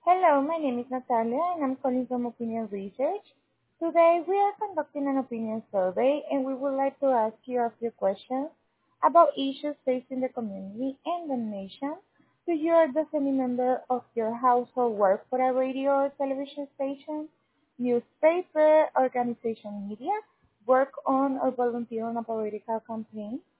Hello, my name is Natalia and I'm calling from Opinion Research. Today we are conducting an opinion survey and we would like to ask you a few questions about issues facing the community and the nation. Do you or does any member of your household work for a radio or television station, newspaper, organization, media, work on or volunteer on a political campaign?